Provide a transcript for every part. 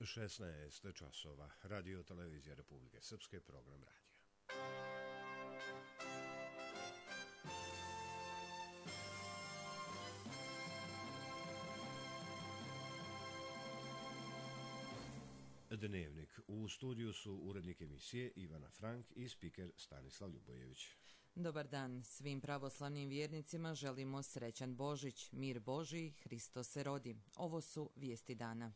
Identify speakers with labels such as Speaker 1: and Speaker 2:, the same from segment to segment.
Speaker 1: 16 časova. Radio televizija Republike Srpske, program radija. Dnevnik. U studiju su urednik emisije Ivana Frank i spiker Stanislav Ljubojević.
Speaker 2: Dobar dan. Svim pravoslavnim vjernicima želimo srećan Božić, mir Božji, Hristos se rodi. Ovo su vijesti dana.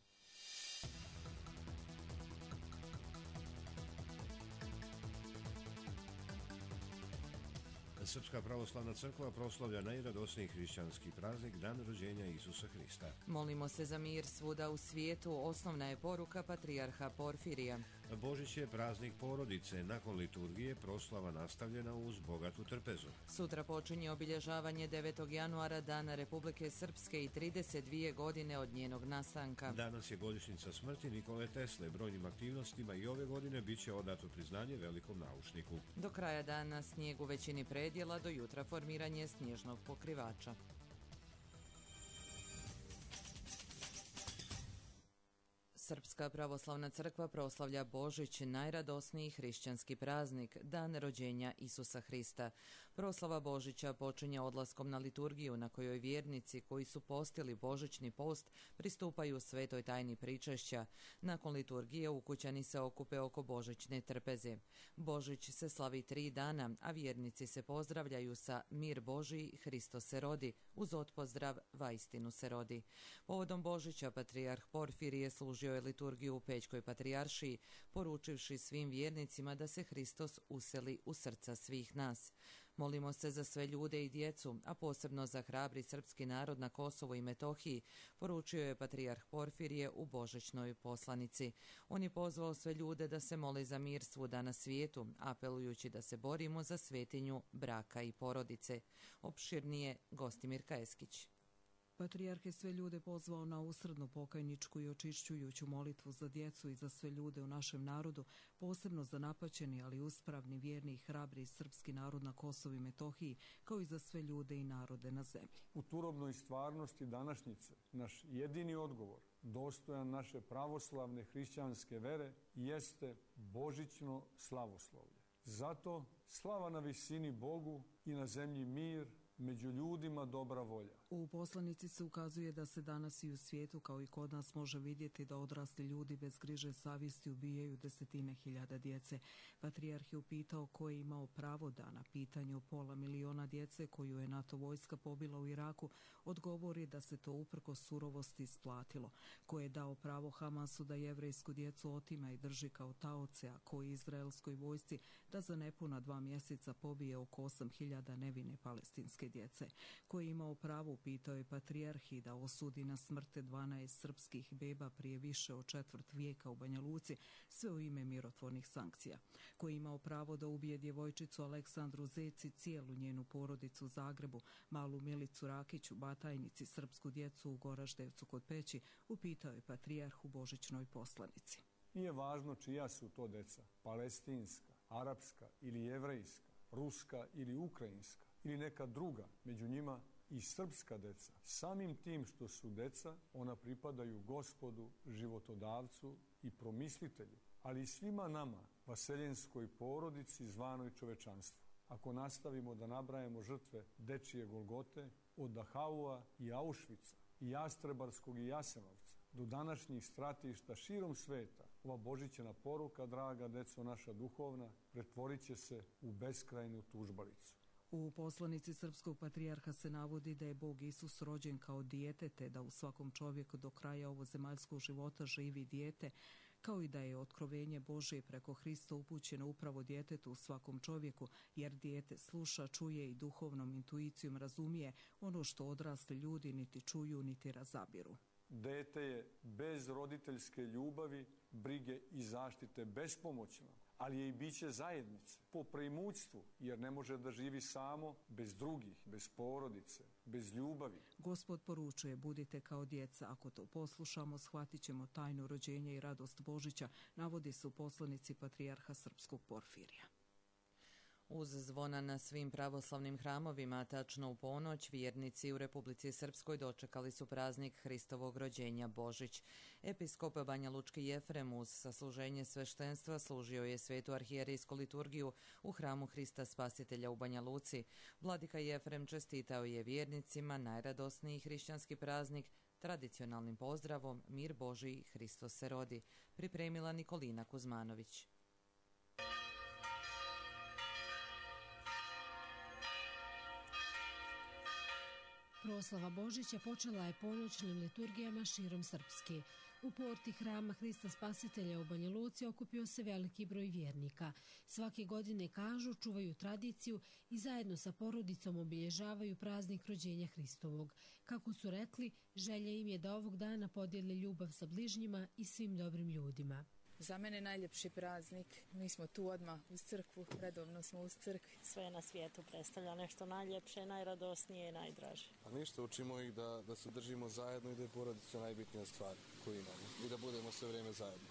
Speaker 1: Srpska pravoslavna crkva proslavlja najradosniji hrišćanski praznik, dan rođenja Isusa Hrista.
Speaker 2: Molimo se za mir svuda u svijetu, osnovna je poruka patrijarha Porfirija.
Speaker 1: Božić je praznik porodice, nakon liturgije proslava nastavljena uz bogatu trpezu.
Speaker 2: Sutra počinje obilježavanje 9. januara Dana Republike Srpske i 32 godine od njenog nastanka.
Speaker 1: Danas je godišnjica smrti Nikole Tesle. Brojnim aktivnostima i ove godine bit će odato priznanje velikom naučniku.
Speaker 2: Do kraja dana snijeg u većini predjela, do jutra formiranje snježnog pokrivača. Srpska pravoslavna crkva proslavlja Božić, najradosniji hrišćanski praznik, dan rođenja Isusa Hrista. Proslava Božića počinje odlaskom na liturgiju na kojoj vjernici koji su postili božićni post pristupaju svetoj tajni pričešća. Nakon liturgije ukućani se okupe oko božićne trpeze. Božić se slavi 3 dana, a vjernici se pozdravljaju sa mir Božji, Hristos se rodi, uz otpozdrav vaistinu se rodi. Povodom Božića patrijarh Porfirije služio je liturgiju u Pećkoj patrijaršiji, poručivši svim vjernicima da se Hristos useli u srca svih nas. Molimo se za sve ljude i djecu, a posebno za hrabri srpski narod na Kosovu i Metohiji, poručio je patrijarh Porfirije u božićnoj poslanici. On je pozvao sve ljude da se mole za mir svuda na svijetu, apelujući da se borimo za svetinju braka i porodice. Opširnije Gostimir Kajeskić.
Speaker 3: Patrijarh je sve ljude pozvao na usrdnu pokajničku i očišćujuću molitvu za djecu i za sve ljude u našem narodu, posebno za napaćeni, ali uspravni, vjerni i hrabri srpski narod na Kosovu i Metohiji, kao i za sve ljude i narode na zemlji.
Speaker 4: U turobnoj stvarnosti današnjice, naš jedini odgovor, dostojan naše pravoslavne hrišćanske vere, jeste božićno slavoslovlje. Zato slava na visini Bogu i na zemlji mir, među ljudima dobra volja.
Speaker 3: U poslanici se ukazuje da se danas i u svijetu kao i kod nas može vidjeti da odrasli ljudi bez griže savjesti ubijaju desetine hiljada djece. Patrijarh je upitao ko je imao pravo da na pitanje o 500.000 djece koju je NATO vojska pobila u Iraku odgovori da se to uprkos surovosti isplatilo. Ko je dao pravo Hamasu da jevrejsku djecu otima i drži kao taoce, a koji izraelskoj vojsci da za nepuna 2 mjeseca pobije oko 8.000 nevine palestinske djece. Ko je imao pravo, pitao je patrijarh, da osudi na smrte 12 srpskih beba prije više od 1/4 vijeka u Banja Luci, sve u ime mirotvornih sankcija. Ko je imao pravo da ubije djevojčicu Aleksandru Zec i cijelu njenu porodicu u Zagrebu, malu Milicu Rakić u Batajnici, srpsku djecu u Goraždevcu kod Peći, upitao je patrijarh u božićnoj poslanici.
Speaker 4: Nije važno čija su to deca, palestinska, arapska ili jevrejska, ruska ili ukrajinska, ili neka druga, među njima i srpska deca. Samim tim što su deca, ona pripadaju Gospodu, životodavcu i promislitelju, ali i svima nama, vaseljenskoj porodici zvanoj čovečanstvu. Ako nastavimo da nabrajamo žrtve dečije Golgote, od Dahaua i Auschwitza, i Jastrebarskog i Jasenovca, do današnjih stratišta širom sveta, ova božićna poruka, draga deco naša duhovna, pretvorit će se u beskrajnu tužbalicu.
Speaker 3: U poslanici srpskog patrijarha se navodi da je Bog Isus rođen kao dijete, te da u svakom čovjeku do kraja ovozemaljskog života živi dijete, kao i da je otkrovenje Božje preko Hrista upućeno upravo djetetu u svakom čovjeku, jer dijete sluša, čuje i duhovnom intuicijom razumije ono što odrasli ljudi niti čuju niti razabiru.
Speaker 4: Dete je bez roditeljske ljubavi, brige i zaštite bespomoćno, ali je i biće zajednice, po preimućstvu, jer ne može da živi samo, bez drugih, bez porodice, bez ljubavi.
Speaker 3: Gospod poručuje, budite kao djeca, ako to poslušamo, shvatit ćemo tajnu rođenja i radost Božića, navodi se u poslanici patrijarha srpskog Porfirija.
Speaker 2: Uz zvona na svim pravoslavnim hramovima, tačno u ponoć, vjernici u Republici Srpskoj dočekali su praznik Hristovog rođenja Božić. Episkop Banjalučki Jefrem uz sasluženje sveštenstva služio je svetu arhijerejsku liturgiju u hramu Hrista Spasitelja u Banja Luci. Vladika Jefrem čestitao je vjernicima najradosniji hrišćanski praznik tradicionalnim pozdravom Mir Božiji, Hristos se rodi, pripremila Nikolina Kuzmanović.
Speaker 5: Proslava Božića počela je ponoćnim liturgijama širom Srpske. U porti hrama Hrista Spasitelja u Banja Luci okupio se veliki broj vjernika. Svake godine, kažu, čuvaju tradiciju i zajedno sa porodicom obilježavaju praznik rođenja Hristovog. Kako su rekli, želja im je da ovog dana podijele ljubav sa bližnjima i svim dobrim ljudima.
Speaker 6: Za mene najljepši praznik, mi smo tu odmah uz crkvu, redovno smo uz crkvi.
Speaker 7: Sve na svijetu predstavlja nešto najljepše, najradosnije i najdraže.
Speaker 8: A ništa, učimo ih da se držimo zajedno i da je porodica najbitnija stvar koju imamo i da budemo sve vrijeme zajedno.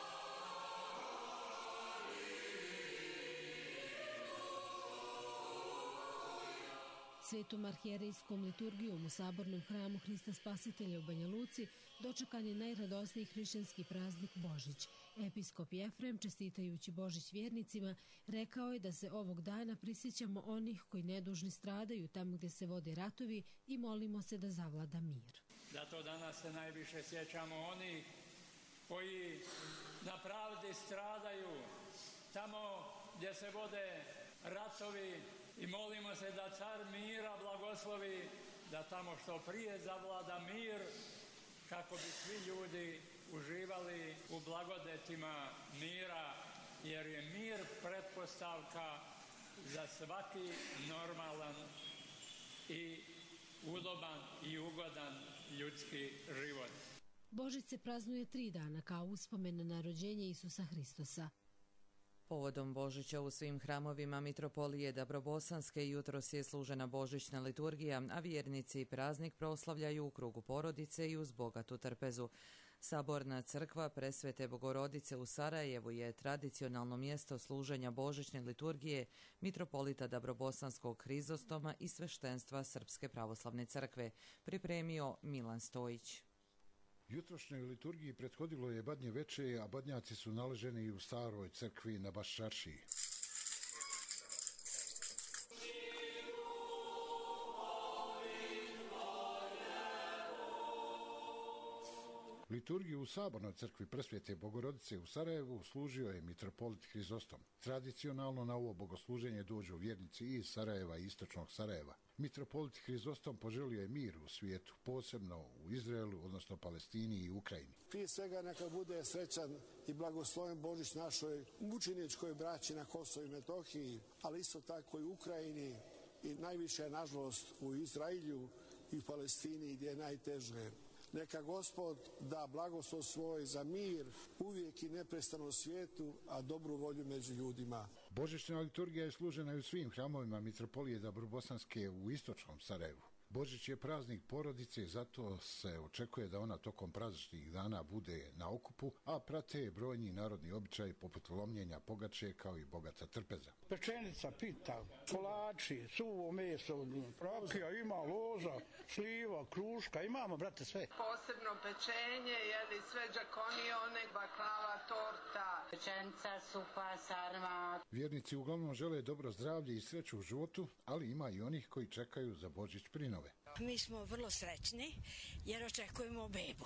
Speaker 5: Svetom arhijerejskom liturgijom u sabornom hramu Hrista Spasitelja u Banja Luci dočekan je najradosniji hrišćanski praznik Božić. Episkop Jefrem, čestitajući Božić vjernicima, rekao je da se ovog dana prisjećamo onih koji nedužni stradaju tamo gdje se vode ratovi i molimo se da zavlada mir.
Speaker 9: Zato danas se najviše sjećamo onih koji na pravdi stradaju tamo gdje se vode ratovi i molimo se da car mira blagoslovi, da tamo što prije zavlada mir kako bi svi ljudi uživali u blagodetima mira, jer je mir pretpostavka za svaki normalan i udoban i ugodan ljudski život.
Speaker 5: Božić se praznuje 3 dana kao uspomen na rođenje Isusa Hristosa.
Speaker 2: Povodom Božića u svim hramovima mitropolije Dabrobosanske jutros je služena božićna liturgija, a vjernici praznik proslavljaju u krugu porodice i uz bogatu trpezu. Saborna crkva Presvete Bogorodice u Sarajevu je tradicionalno mjesto služenja božićne liturgije mitropolita Dabrobosanskog Hrizostoma i sveštenstva Srpske pravoslavne crkve, pripremio Milan Stojić.
Speaker 10: Jutrošnjoj liturgiji prethodilo je badnje veče, a badnjaci su naleženi u staroj crkvi na Baščaršiji. Liturgiju u sabornoj crkvi Presvete Bogorodice u Sarajevu služio je mitropolit Hrizostom. Tradicionalno na ovo bogosluženje dođu vjernici iz Sarajeva i istočnog Sarajeva. Mitropolit Hrizostom poželio je mir u svijetu, posebno u Izraelu, odnosno Palestini i Ukrajini.
Speaker 11: Prije svega neka bude srećan i blagosloven Božić našoj mučeničkoj braći na Kosovu i Metohiji, ali isto tako i u Ukrajini i najviše, nažalost, u Izraelju i u Palestini gdje je najteže. Neka Gospod da blagoslov svoj za mir uvijek i neprestano u svijetu, a dobru volju među ljudima.
Speaker 10: Božićna liturgija je služena i u svim hramovima mitropolije Dabrobosanske u istočnom Sarajevu. Božić je praznik porodice, zato se očekuje da ona tokom prazničnih dana bude na okupu, a prate brojni narodni običaji poput lomljenja pogače kao i bogata trpeza.
Speaker 12: Pečenica, pita, kolači, suvo meso, rakija, ima loza, šljiva, kruška, imamo, brate, sve.
Speaker 13: Posebno pečenje, jeli sve džakonione, baklava, torta,
Speaker 14: pečenica, supa, sarma.
Speaker 10: Vjernici uglavnom žele dobro zdravlje i sreću u životu, ali ima i onih koji čekaju za Božić prinove.
Speaker 15: Mi smo vrlo srećni jer očekujemo bebu.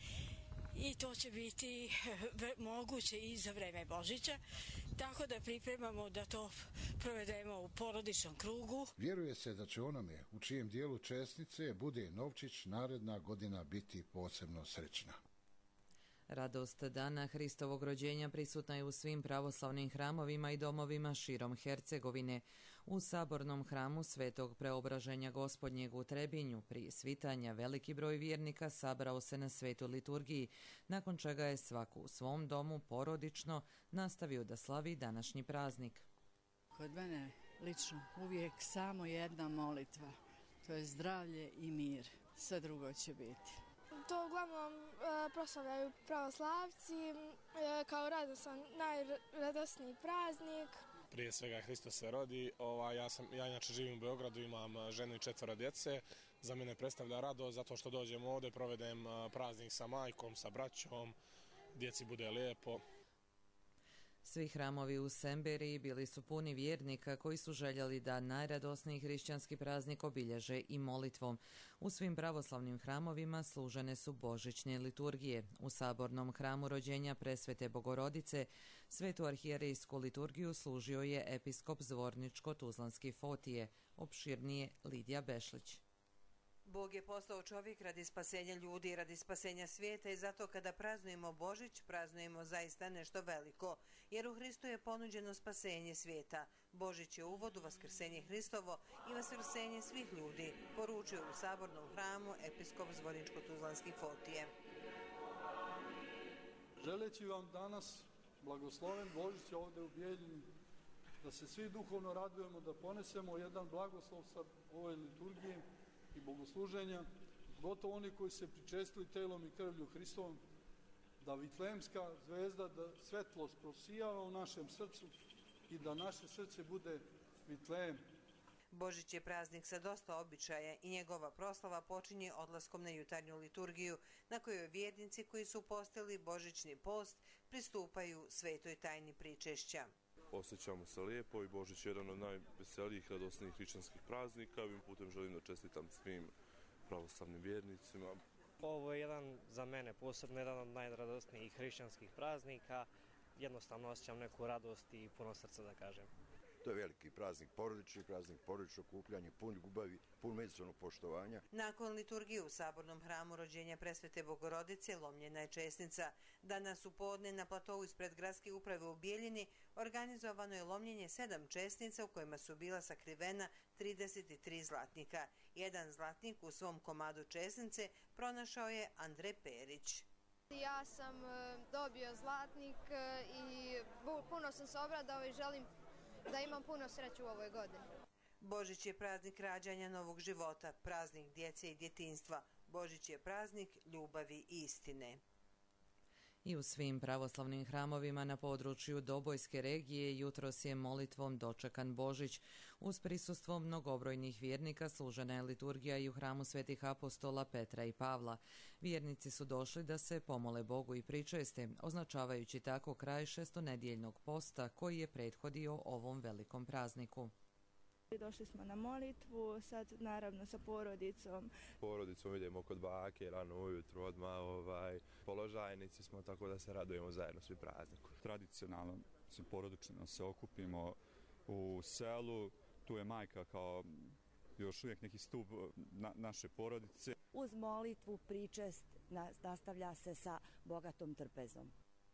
Speaker 15: I to će biti moguće i za vreme Božića, tako da pripremamo da to provedemo u porodičnom krugu.
Speaker 10: Vjeruje se da će onome u čijem dijelu česnice bude novčić naredna godina biti posebno srećna.
Speaker 2: Radost dana Hristovog rođenja prisutna je u svim pravoslavnim hramovima i domovima širom Hercegovine. U sabornom hramu Svetog Preobraženja Gospodnjeg u Trebinju prije svitanja veliki broj vjernika sabrao se na svetu liturgiji, nakon čega je svako u svom domu porodično nastavio da slavi današnji praznik.
Speaker 16: Kod mene lično uvijek samo jedna molitva, to je zdravlje i mir, sve drugo će biti.
Speaker 17: To uglavnom proslavljaju pravoslavci kao radosan, najradosniji praznik.
Speaker 18: Prije svega Hristos se rodi. Ja inače živim u Beogradu, imam ženu i 4 djece. Za mene predstavlja radost zato što dođem ovdje, provedem praznik sa majkom, sa braćom, djeci bude lijepo.
Speaker 2: Svi hramovi u Semberiji bili su puni vjernika koji su željeli da najradosniji hrišćanski praznik obilježe i molitvom. U svim pravoslavnim hramovima služene su božićne liturgije. U sabornom hramu rođenja Presvete Bogorodice svetu arhijerejsku liturgiju služio je episkop Zvorničko-Tuzlanski Fotije, opširnije Lidija Bešlić.
Speaker 19: Bog je postao čovjek radi spasenja ljudi i radi spasenja svijeta i zato kada praznujemo Božić, praznujemo zaista nešto veliko, jer u Hristu je ponuđeno spasenje svijeta. Božić je uvod u vaskrsenje Hristovo i vaskrsenje svih ljudi, poručio u sabornom hramu episkop Zvorničko-Tuzlanski Fotije.
Speaker 20: Želeći vam danas blagosloven Božić ovdje u Bijeljini, da se svi duhovno radujemo, da ponesemo jedan blagoslov sa ove liturgije i bogosluženja, gotovo oni koji se pričestili telom i krvlju Hristovom, da Vitlejemska zvezda, da svetlost prosijava u našem srcu i da naše srce bude Vitlejem.
Speaker 19: Božić je praznik sa dosta običaja i njegova proslava počinje odlaskom na jutarnju liturgiju, na kojoj vjernici koji su postili božićni post pristupaju svetoj tajni pričešća.
Speaker 21: Osjećamo se lijepo i Božić je jedan od najveselijih, radosnijih hrišćanskih praznika. Ovim putem želim da čestitam svim pravoslavnim vjernicima.
Speaker 22: Ovo je za mene posebno jedan od najradosnijih hrišćanskih praznika. Jednostavno osjećam neku radost i puno srca, da kažem.
Speaker 23: To je veliki praznik porodični, praznik porodičnog okupljanja, pun ljubavi, pun međusobnog poštovanja.
Speaker 19: Nakon liturgije u sabornom hramu rođenja Presvete Bogorodice lomljena je česnica. Danas u podne na platovu ispred gradske uprave u Bijeljini organizovano je lomljenje 7 čestica u kojima su bila sakrivena 33 zlatnika. Jedan zlatnik u svom komadu česnice pronašao je Andrej Perić.
Speaker 17: Ja sam dobio zlatnik i puno sam se obradao i želim da imam puno sreće u ovoj godini.
Speaker 19: Božić je praznik rađanja novog života, praznik djece i djetinjstva. Božić je praznik ljubavi i istine.
Speaker 2: I u svim pravoslavnim hramovima na području Dobojske regije jutros je molitvom dočekan Božić. Uz prisustvo mnogobrojnih vjernika služena je liturgija i u hramu svetih apostola Petra i Pavla. Vjernici su došli da se pomole Bogu i pričeste, označavajući tako kraj šestonedjeljnog posta koji je prethodio ovom velikom prazniku.
Speaker 24: Došli smo na molitvu, sad naravno sa porodicom.
Speaker 21: Porodicom idemo kod bake, rano ujutru odmah, položajnici smo, tako da se radujemo zajedno svi prazniku.
Speaker 25: Tradicionalno, porodično se okupimo u selu, tu je majka kao još uvijek neki stup naše porodice.
Speaker 26: Uz molitvu pričest nastavlja se sa bogatom trpezom.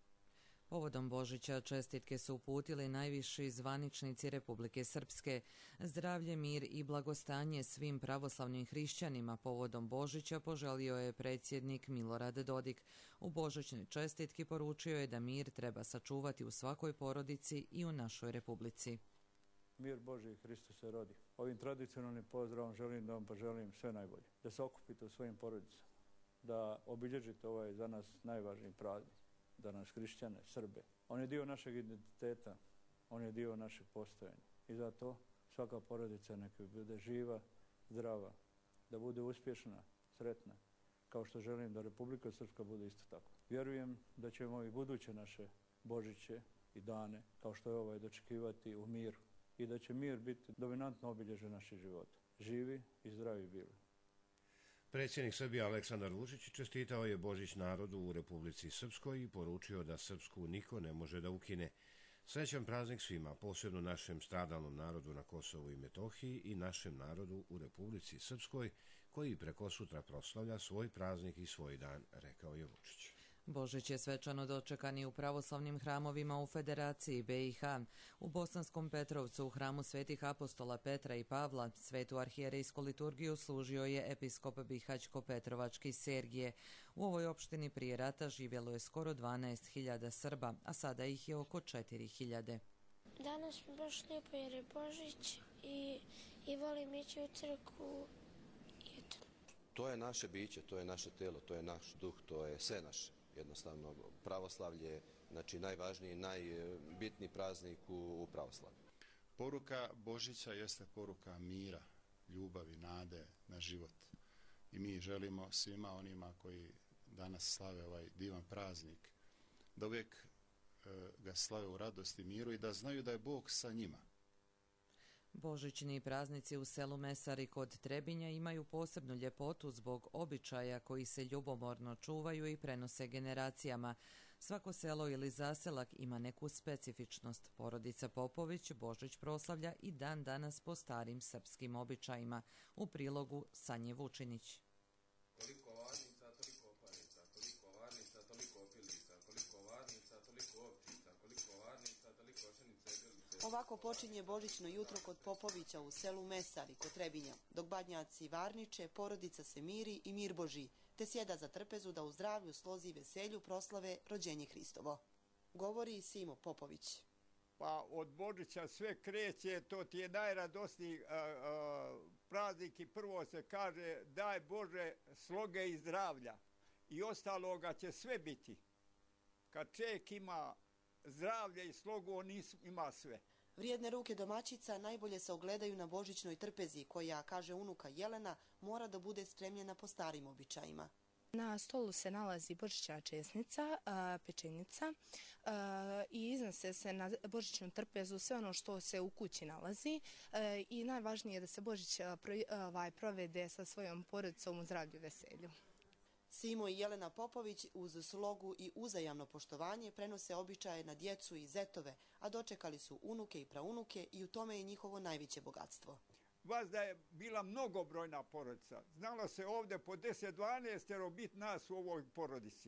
Speaker 2: Povodom Božića čestitke su uputili najviši zvaničnici Republike Srpske. Zdravlje, mir i blagostanje svim pravoslavnim hrišćanima povodom Božića poželio je predsjednik Milorad Dodik. U božićnoj čestitki poručio je da mir treba sačuvati u svakoj porodici i u našoj Republici.
Speaker 20: Mir Božji, Hristos se rodi. Ovim tradicionalnim pozdravom želim da vam poželim sve najbolje. Da se okupite u svojim porodicama, da obilježite ovaj za nas najvažniji praznik. Za nas hrišćane, Srbe. On je dio našeg identiteta, on je dio našeg postojanja. I zato svaka porodica neka bude živa, zdrava, da bude uspješna, sretna, kao što želim da Republika Srpska bude isto tako. Vjerujem da ćemo i buduće naše Božiće i dane, kao što je ovaj, dočekivati u miru i da će mir biti dominantno obilježje naših života. Živi i zdravi bili.
Speaker 1: Predsjednik Srbije Aleksandar Vučić čestitao je Božić narodu u Republici Srpskoj i poručio da Srpsku niko ne može da ukine. Srećan praznik svima, posebno našem stradalnom narodu na Kosovu i Metohiji i našem narodu u Republici Srpskoj, koji preko sutra proslavlja svoj praznik i svoj dan, rekao je Vučić.
Speaker 2: Božić je svečano dočekan i u pravoslavnim hramovima u Federaciji BiH. U Bosanskom Petrovcu u hramu svetih apostola Petra i Pavla svetu arhijerejsku liturgiju služio je episkop Bihać-Petrovački Sergije. U ovoj opštini prije rata živjelo je skoro 12.000 Srba, a sada ih je oko 4.000.
Speaker 27: Danas mi baš lijepo jer je Božić i volim ići u crkvu.
Speaker 28: To je naše biće, to je naše telo, to je naš duh, to je sve naše. Jednostavno, pravoslavlje je najvažniji, najbitniji praznik u pravoslavlju.
Speaker 3: Poruka Božića jeste poruka mira, ljubavi, nade na život. I mi želimo svima onima koji danas slave ovaj divan praznik, da uvijek ga slave u radosti i miru i da znaju da je Bog sa njima.
Speaker 2: Božićni praznici u selu Mesari kod Trebinja imaju posebnu ljepotu zbog običaja koji se ljubomorno čuvaju i prenose generacijama. Svako selo ili zaselak ima neku specifičnost. Porodica Popović Božić proslavlja i dan danas po starim srpskim običajima. U prilogu Sanje Vučinić.
Speaker 4: Koliko varnica, toliko opanica, koliko varnica, toliko opilica, koliko varnica, toliko ovčica, koliko varnica, toliko ošenica i grlice.
Speaker 5: Ovako počinje božićno jutro kod Popovića u selu Mesari kod Trebinja. Dok badnjaci varniče, porodica se miri i mir Boži, te sjeda za trpezu da u zdravlju, slozi i veselju proslave rođenje Hristovo. Govori Simo Popović.
Speaker 6: Pa od Božića sve kreće, to ti je najradosniji praznik i prvo se kaže daj Bože sloge i zdravlja i ostaloga će sve biti. Kad čovjek ima zdravlje i slogu, on ima sve.
Speaker 5: Vrijedne ruke domaćica najbolje se ogledaju na božićnoj trpezi koja, kaže unuka Jelena, mora da bude spremljena po starim običajima.
Speaker 7: Na stolu se nalazi božićna česnica, pečenica i iznose se na božićnu trpezu sve ono što se u kući nalazi i najvažnije je da se Božić provede sa svojom porodicom u zdravlju i veselju.
Speaker 5: Simo i Jelena Popović uz slogu i uzajamno poštovanje prenose običaje na djecu i zetove, a dočekali su unuke i praunuke i u tome je njihovo najveće bogatstvo.
Speaker 6: Vas da je bila mnogobrojna porodica. Znalo se ovdje po 10-12 biti nas u ovoj porodici.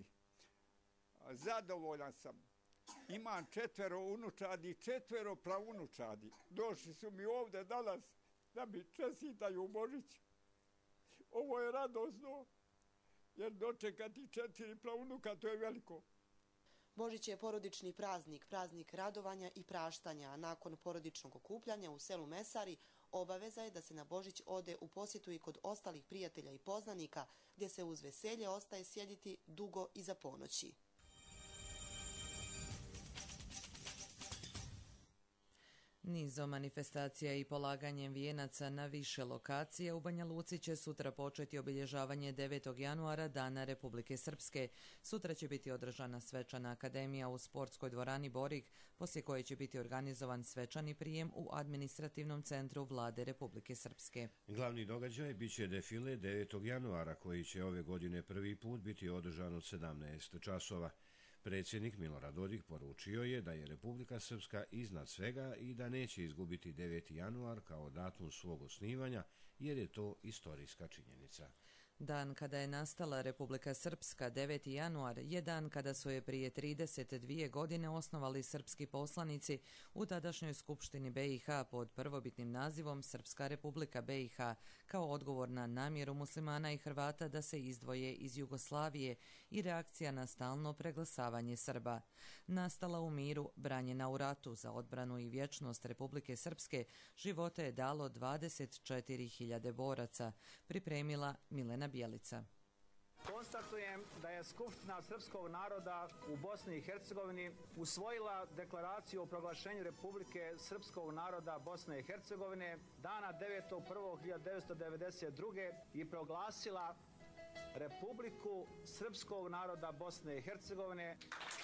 Speaker 6: Zadovoljan sam. Imam 4 unučadi i 4 praunučadi. Došli su mi ovdje danas da mi čestitaju Božić. Ovo je radosno, jer dočekati 4 praunuka, to je veliko.
Speaker 5: Božić je porodični praznik, praznik radovanja i praštanja, a nakon porodičnog okupljanja u selu Mesari obaveza je da se na Božić ode u posjetu i kod ostalih prijatelja i poznanika, gdje se uz veselje ostaje sjediti dugo iza ponoći.
Speaker 2: Nizom manifestacija i polaganjem vijenaca na više lokacije u Banja Luci će sutra početi obilježavanje 9. januara Dana Republike Srpske. Sutra će biti održana svečana akademija u sportskoj dvorani Borik, poslije koje će biti organizovan svečani prijem u administrativnom centru Vlade Republike Srpske.
Speaker 1: Glavni događaj biće defile 9. januara koji će ove godine prvi put biti održan od 17 časova. Predsjednik Milorad Dodik poručio je da je Republika Srpska iznad svega i da neće izgubiti 9. januar kao datum svog osnivanja, jer je to istorijska činjenica.
Speaker 2: Dan kada je nastala Republika Srpska, 9. januar, je dan kada su je prije 32 godine osnovali srpski poslanici u tadašnjoj Skupštini BiH pod prvobitnim nazivom Srpska Republika BiH, kao odgovor na namjeru muslimana i Hrvata da se izdvoje iz Jugoslavije i reakcija na stalno preglasavanje Srba. Nastala u miru, branjena u ratu za odbranu i vječnost Republike Srpske, živote je dalo 24.000 boraca, pripremila Milena Bjelica.
Speaker 8: Konstatujem da je Skupština srpskog naroda u Bosni i Hercegovini usvojila deklaraciju o proglašenju Republike srpskog naroda Bosne i Hercegovine dana 9.1.1992. i proglasila Republiku srpskog naroda Bosne i Hercegovine.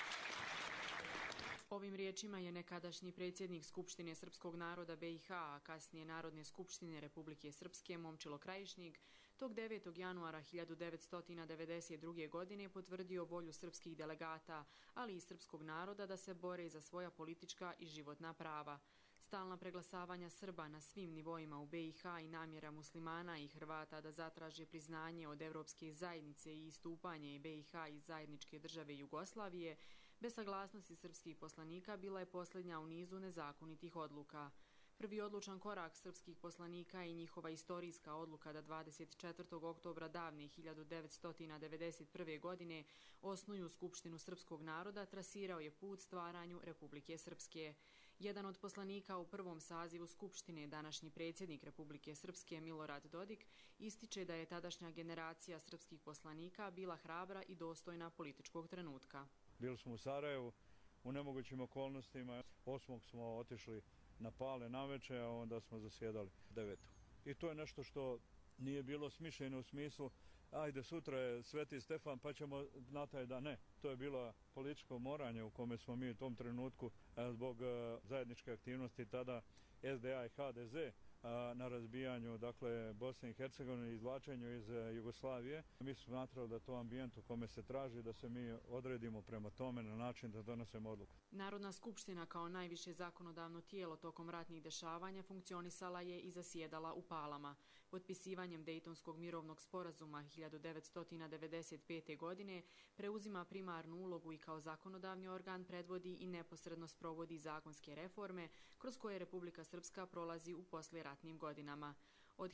Speaker 9: Ovim riječima je nekadašnji predsjednik Skupštine srpskog naroda BiH, a kasnije Narodne skupštine Republike Srpske Momčilo Krajišnik, tog 9. januara 1992. godine potvrdio volju srpskih delegata, ali i srpskog naroda da se bore za svoja politička i životna prava. Stalna preglasavanja Srba na svim nivoima u BiH i namjera muslimana i Hrvata da zatraže priznanje od Evropske zajednice i istupanje BiH iz zajedničke države Jugoslavije, bez saglasnosti srpskih poslanika bila je posljednja u nizu nezakonitih odluka. Prvi odlučan korak srpskih poslanika i njihova istorijska odluka da 24. oktobra davne 1991. godine osnuju Skupštinu srpskog naroda trasirao je put stvaranju Republike Srpske. Jedan od poslanika u prvom sazivu Skupštine, današnji predsjednik Republike Srpske Milorad Dodik, ističe da je tadašnja generacija srpskih poslanika bila hrabra i dostojna političkog trenutka.
Speaker 20: Bili smo u Sarajevu u nemogućim okolnostima. 8. smo otišli napale naveče, a onda smo zasjedali 9. I to je nešto što nije bilo smišljeno u smislu ajde sutra je Sveti Stefan pa ćemo na taj dan. Ne, to je bilo političko moranje u kome smo mi u tom trenutku zbog zajedničke aktivnosti tada SDA i HDZ na razbijanju dakle Bosne i Hercegovine i izvlačenju iz Jugoslavije. Mi smo smatrali da to ambijent u kome se traži da se mi odredimo prema tome na način da donosimo odluku.
Speaker 9: Narodna skupština kao najviše zakonodavno tijelo tokom ratnih dešavanja funkcionisala je i zasjedala u Palama. Potpisivanjem Dejtonskog mirovnog sporazuma 1995. godine preuzima primarnu ulogu i kao zakonodavni organ predvodi i neposredno sprovodi zakonske reforme kroz koje Republika Srpska prolazi u poslijeratnim godinama. Od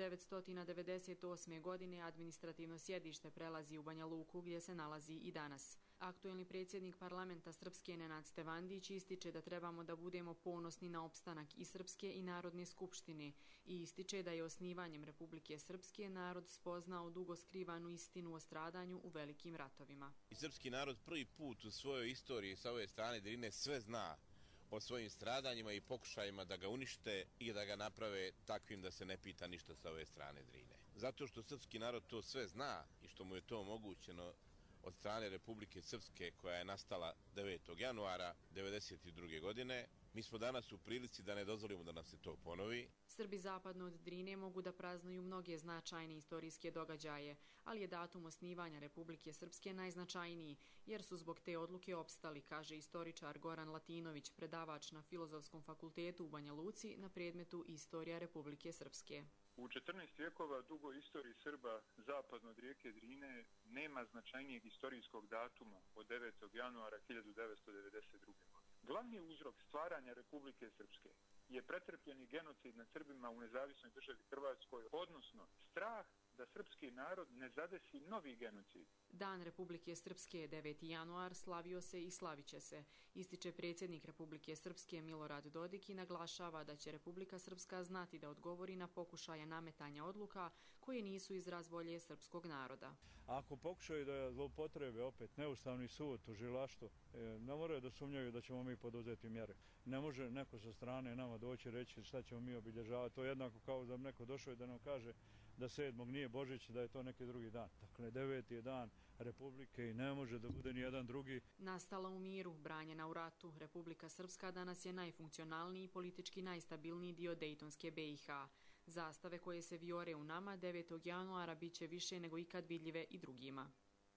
Speaker 9: 1998. godine administrativno sjedište prelazi u Banja Luku gdje se nalazi i danas. Aktuelni predsjednik parlamenta Srpske Nenad Stevandić ističe da trebamo da budemo ponosni na opstanak i Srpske i Narodne skupštine i ističe da je osnivanjem Republike Srpske narod spoznao dugo skrivanu istinu o stradanju u velikim ratovima.
Speaker 10: I srpski narod prvi put u svojoj istoriji sa ove strane Drine sve zna o svojim stradanjima i pokušajima da ga unište i da ga naprave takvim da se ne pita ništa sa ove strane Drine. Zato što srpski narod to sve zna i što mu je to omogućeno od strane Republike Srpske koja je nastala 9. januara 1992. godine, mi smo danas u prilici da ne dozvolimo da nam se to ponovi.
Speaker 9: Srbi zapadno od Drine mogu da praznuju mnoge značajne istorijske događaje, ali je datum osnivanja Republike Srpske najznačajniji, jer su zbog te odluke opstali, kaže istoričar Goran Latinović, predavač na Filozofskom fakultetu u Banja Luci na predmetu Istorija Republike Srpske.
Speaker 11: U 14 vjekova dugoj istoriji Srba zapadno od rijeke Drine nema značajnijeg istorijskog datuma od 9. januara 1992. godine. Glavni uzrok stvaranja Republike Srpske je pretrpljeni genocid nad Srbima u nezavisnoj državi Hrvatskoj, odnosno strah da srpski narod ne zadesi novi genocid.
Speaker 9: Dan Republike Srpske 9. januar slavio se i slaviće se, ističe predsjednik Republike Srpske Milorad Dodik i naglašava da će Republika Srpska znati da odgovori na pokušaje nametanja odluka koje nisu izraz volje srpskog naroda.
Speaker 20: Ako pokušaju da zloupotrebe opet neustavni sud, tužilaštvo, ne moraju da sumnjaju da ćemo mi poduzeti mjere. Ne može neko sa strane nama doći reći šta ćemo mi obilježavati. To je jednako kao da neko došao i da nam kaže da 7. nije Božić, da je to neki drugi dan. Dakle, 9. je dan Republike i ne može da bude ni jedan drugi.
Speaker 9: Nastala u miru, branjena u ratu, Republika Srpska danas je najfunkcionalniji i politički najstabilniji dio Dejtonske BiH. Zastave koje se vijore u nama 9. januara bit će više nego ikad vidljive i drugima.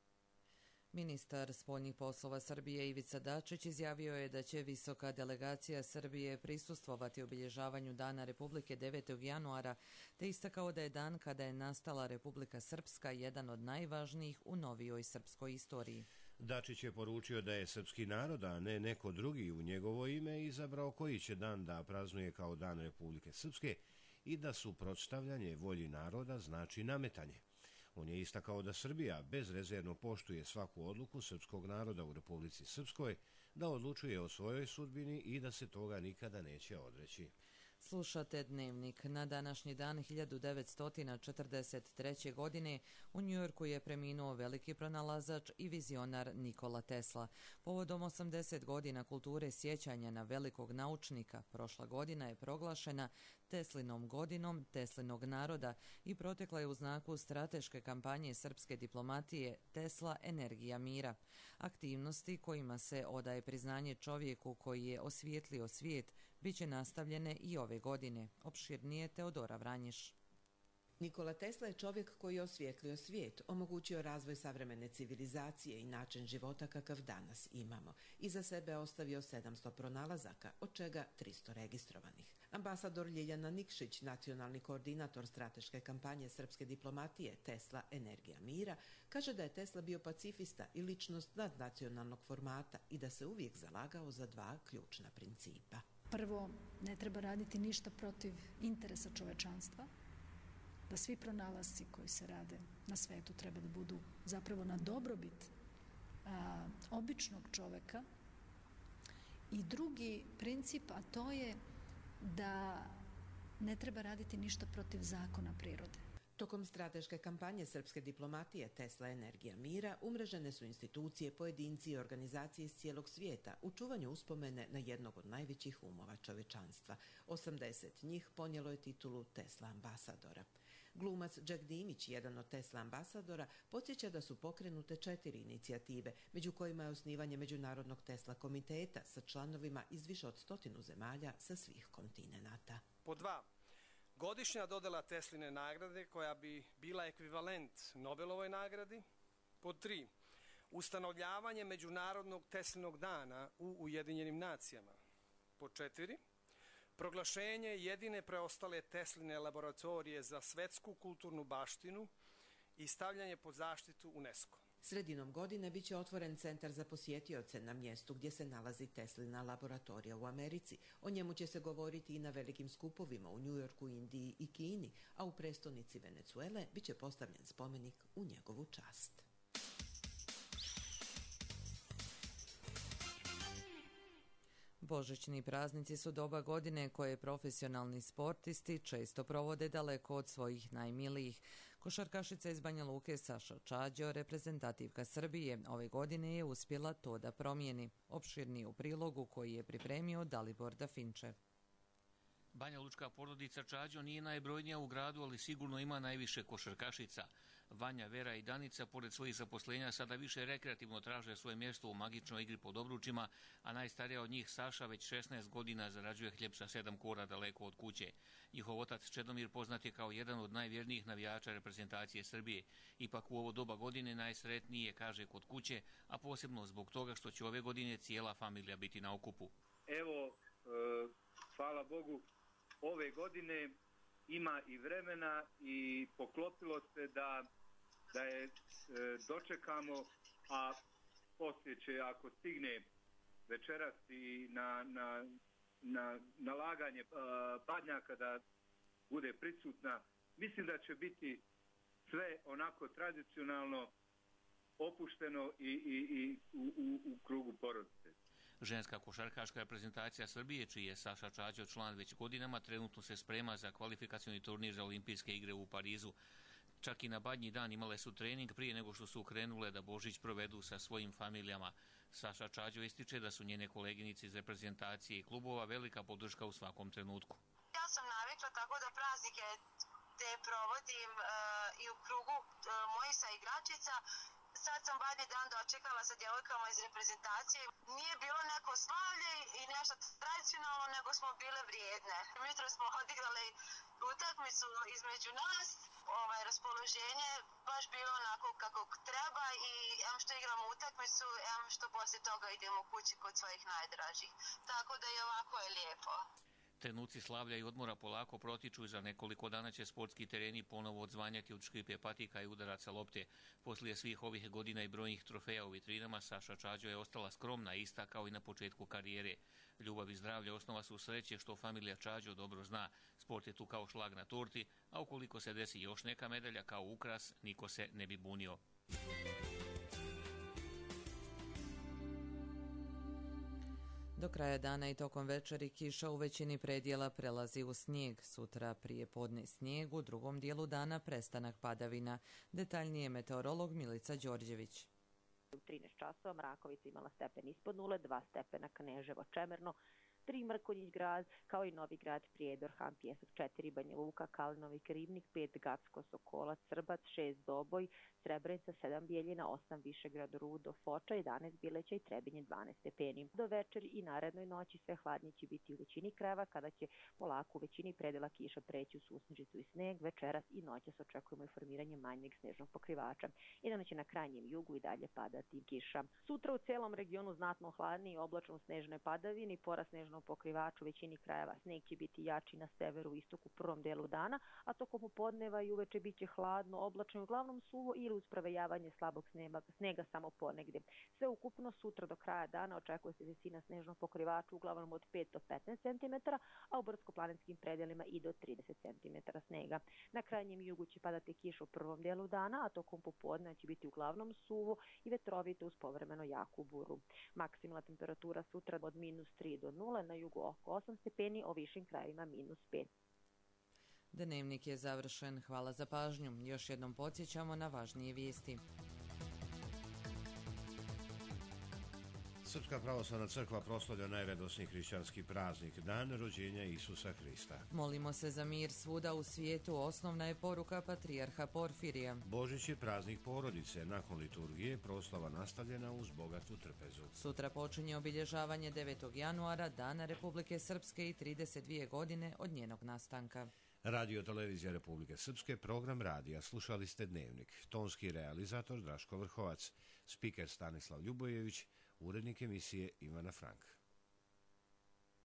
Speaker 2: Ministar spoljnih poslova Srbije Ivica Dačić izjavio je da će visoka delegacija Srbije prisustvovati obilježavanju Dana Republike 9. januara, te istakao da je dan kada je nastala Republika Srpska jedan od najvažnijih u novijoj srpskoj istoriji.
Speaker 1: Dačić je poručio da je srpski narod, a ne neko drugi u njegovo ime, izabrao koji će dan da praznuje kao Dan Republike Srpske i da suprotstavljanje volji naroda znači nametanje. On je istakao da Srbija bezrezervno poštuje svaku odluku srpskog naroda u Republici Srpskoj, da odlučuje o svojoj sudbini i da se toga nikada neće odreći.
Speaker 2: Slušate Dnevnik. Na današnji dan 1943. godine u Njujorku je preminuo veliki pronalazač i vizionar Nikola Tesla. Povodom 80 godina kulture sjećanja na velikog naučnika, prošla godina je proglašena Teslinom godinom Teslinog naroda i protekla je u znaku strateške kampanje srpske diplomatije Tesla energija mira. Aktivnosti kojima se odaje priznanje čovjeku koji je osvijetlio svijet bit će nastavljene i ove godine. Opširnije Teodora Vranjiš.
Speaker 12: Nikola Tesla je čovjek koji je osvijetlio svijet, omogućio razvoj savremene civilizacije i način života kakav danas imamo. Iza sebe je ostavio 700 pronalazaka, od čega 300 registrovanih. Ambasador Ljiljana Nikšić, nacionalni koordinator strateške kampanje srpske diplomatije Tesla energija mira, kaže da je Tesla bio pacifista i ličnost nadnacionalnog formata i da se uvijek zalagao za dva ključna principa.
Speaker 13: Prvo, ne treba raditi ništa protiv interesa čovečanstva, da svi pronalasci koji se rade na svetu treba da budu zapravo na dobrobit običnog čoveka. I drugi princip, a to je da ne treba raditi ništa protiv zakona prirode.
Speaker 12: Tokom strateške kampanje srpske diplomatije Tesla Energija mira umrežene su institucije, pojedinci i organizacije iz cijelog svijeta u čuvanju uspomene na jednog od najvećih umova čovečanstva. 80 njih ponijelo je titulu Tesla ambasadora. Glumac Jack Dimić, jedan od Tesla ambasadora, podsjeća da su pokrenute 4 inicijative, među kojima je osnivanje Međunarodnog Tesla komiteta sa članovima iz više od 100 zemalja sa svih kontinenata.
Speaker 14: Pod 2. Godišnja dodela Tesline nagrade koja bi bila ekvivalent Nobelovoj nagradi. Pod 3. Ustanovljavanje Međunarodnog Teslinog dana u Ujedinjenim nacijama. Pod 4. Proglašenje jedine preostale Tesline laboratorije za svetsku kulturnu baštinu i stavljanje pod zaštitu UNESCO.
Speaker 12: Sredinom godine biće otvoren centar za posjetioce na mjestu gdje se nalazi Teslina laboratorija u Americi. O njemu će se govoriti i na velikim skupovima u Njujorku, Indiji i Kini, a u prestonici Venezuele biće postavljen spomenik u njegovu čast.
Speaker 2: Božićni praznici su doba godine koje profesionalni sportisti često provode daleko od svojih najmilijih. Košarkašica iz Banja Luke Saša Čađo, reprezentativka Srbije, ove godine je uspjela to da promijeni. Opširniji u prilogu koji je pripremio Dalibor Dafinče.
Speaker 15: Banja Lučka porodica Čađo nije najbrojnija u gradu, ali sigurno ima najviše košarkašica. Vanja, Vera i Danica, pored svojih zaposlenja, sada više rekreativno traže svoje mjesto u magičnoj igri pod obručima, a najstarija od njih, Saša, već 16 godina zarađuje hljeb sa 7 kora daleko od kuće. Njihov otac Čedomir poznat je kao jedan od najvjernijih navijača reprezentacije Srbije. Ipak u ovo doba godine najsretniji je, kaže, kod kuće, a posebno zbog toga što će ove godine cijela familija biti na okupu.
Speaker 16: Evo, hvala Bogu, ove godine ima i vremena i poklopilo se da je dočekamo, a poslije će, ako stigne večeras i na nalaganje badnjaka da bude prisutna, mislim da će biti sve onako tradicionalno opušteno i u krugu porodice.
Speaker 15: Ženska košarkaška reprezentacija Srbije, čiji je Saša Čađo član već godinama, trenutno se sprema za kvalifikacioni turnir za olimpijske igre u Parizu. Čak i na Badnji dan imale su trening prije nego što su krenule da Božić provedu sa svojim familijama. Saša Čađo ističe da su njene koleginice iz reprezentacije i klubova velika podrška u svakom trenutku.
Speaker 17: Ja sam navikla tako da praznike te provodim i u krugu mojih saigračica. Sad sam Badnji dan dočekala sa djevojkama iz reprezentacije. Nije bilo neko slavlje i nešto tradicionalno, nego smo bile vrijedne. Jutro smo odigrali utakmicu između nas, raspoloženje baš bilo onako kako treba i što igramo utakmicu, što poslije toga idemo kući kod svojih najdražih. Tako da i ovako je lijepo.
Speaker 15: Trenuci slavlja i odmora polako protiču i za nekoliko dana će sportski tereni ponovo odzvanjati od škripe patika i udaraca lopte. Poslije svih ovih godina i brojnih trofeja u vitrinama, Saša Čađo je ostala skromna, ista kao i na početku karijere. Ljubav i zdravlje osnova su sreće, što familija Čađo dobro zna. Sport je tu kao šlag na torti, a ukoliko se desi još neka medalja kao ukras, niko se ne bi bunio.
Speaker 2: Do kraja dana i tokom večeri kiša u većini predjela prelazi u snijeg. Sutra prije podne snijeg, u drugom dijelu dana prestanak padavina. Detaljnije meteorolog Milica Đorđević.
Speaker 18: U 13 časova Mrakovica imala stepen ispod 0, 2 stepena Kneževo Čemerno, 3 Mrkonjić grad, kao i Novi grad Prijedor, Han Pjesak 4, Banja Luka, Kalinovi Krivnik 5, Gacko, Sokolac, Srbac 6, Doboj, Srebrenica 7, Bijeljina 8, Višegrad, Rudo, Foča 11, Bileća i Trebinje 12 stepeni. Do večeri i narednoj noći sve hladnije će biti u većini krajeva, kada će polako u većini predela kiša preći u susnežicu i sneg. Večeras i noćas očekujemo i formiranje manjeg snežnog pokrivača. Jedan će na krajnjem jugu i dalje padati kiša. Sutra u celom regionu znatno hladnije i oblačno u snežne padavine i porast snežnog pokrivača u većini krajeva. Sneg će biti jači na severu i istoku u prvom delu dana, a tokom popodneva i uveče biće hladno, oblačno i uglavnom suvo ili uz provejavanje slabog snega samo ponegdje. Sve ukupno sutra do kraja dana očekuje se visina snežnog pokrivača uglavnom od 5 do 15 cm, a u brdsko-planinskim predelima i do 30 cm snega. Na krajnjem jugu će padati kiša u prvom delu dana, a tokom popodne će biti uglavnom suvo i vetrovito uz povremeno jaku buru. Maksimalna temperatura sutra od -3 do 0, na jugu oko 8 stepeni, o višim krajevima -5.
Speaker 2: Dnevnik je završen. Hvala za pažnju. Još jednom podsjećamo na važnije vijesti.
Speaker 1: Srpska pravoslavna crkva proslavlja najradosniji hrišćanski praznik, dan rođenja Isusa Hrista.
Speaker 2: Molimo se za mir svuda u svijetu, osnovna je poruka patrijarha Porfirija.
Speaker 1: Božić je praznik porodice, nakon liturgije proslava nastavljena uz bogatu trpezu.
Speaker 2: Sutra počinje obilježavanje 9. januara, Dana Republike Srpske i 32 godine od njenog nastanka.
Speaker 1: Radio Televizija Republike Srpske, program radija, slušali ste Dnevnik. Tonski realizator Draško Vrhovac, spiker Stanislav Ljubojević, urednik emisije Ivana Frank.